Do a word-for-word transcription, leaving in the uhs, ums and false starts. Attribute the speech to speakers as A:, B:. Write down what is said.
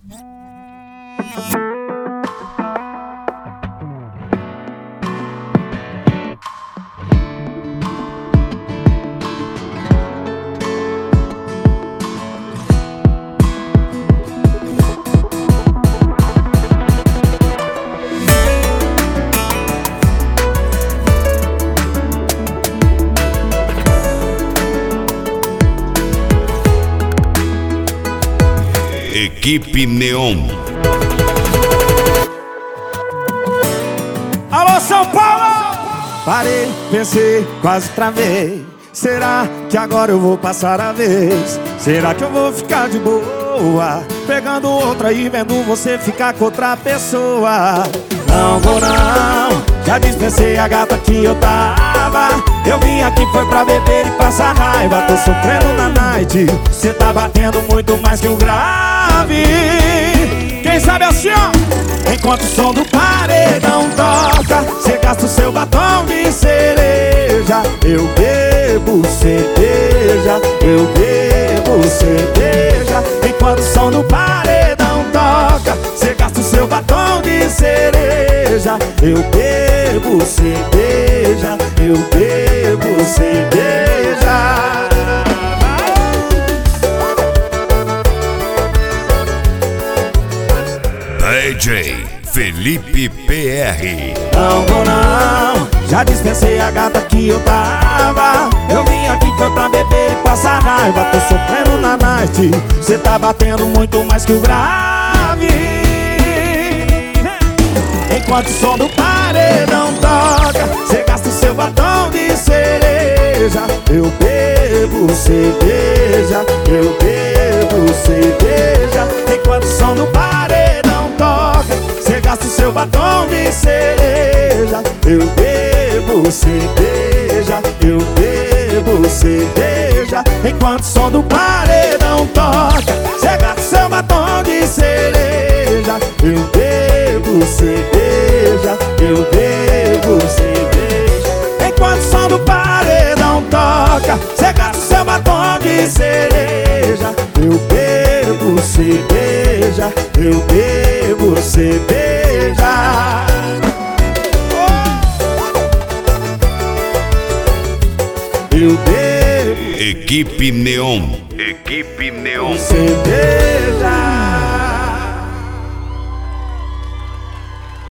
A: Equipe Neon.
B: Alô, São Paulo! Parei, pensei, quase travei. Será que agora eu vou passar a vez? Será que eu vou ficar de boa, pegando outra e vendo você ficar com outra pessoa? Não vou não, já dispensei a gata que eu tava. Eu vim aqui foi pra beber e passar raiva. Tô sofrendo na night, cê tá batendo muito mais que um grave. Quem sabe assim, ó, enquanto o som do paredão toca, cê gasta o seu batom de cereja. Eu bebo cerveja, eu bebo cerveja. Enquanto o som do paredão toca, cê gasta o seu batom de cereja. Eu bebo cerveja, eu bebo cerveja.
A: D J Felipe P R.
B: Não vou não, já dispensei a gata que eu tava. Eu vim aqui foi pra beber e passar raiva. Tô sofrendo na night, cê tá batendo muito mais que o grave. Enquanto o som do paredão toca, cê gasta o seu batom de cereja. Eu bebo cerveja, eu bebo cerveja. Enquanto o som do paredão toca, cê gasta o seu batom de cereja. Eu bebo cerveja, eu bebo cerveja. Enquanto o som do paredão toca, cê gasta o seu batom de cereja. Eu bebo cerveja, eu bebo cerveja. Enquanto o som do paredão toca, cê gasta o seu batom de cereja. Eu bebo cerveja, eu bebo cerveja. Eu bebo
A: Equipe Neon. Equipe Neon.
B: cerveja.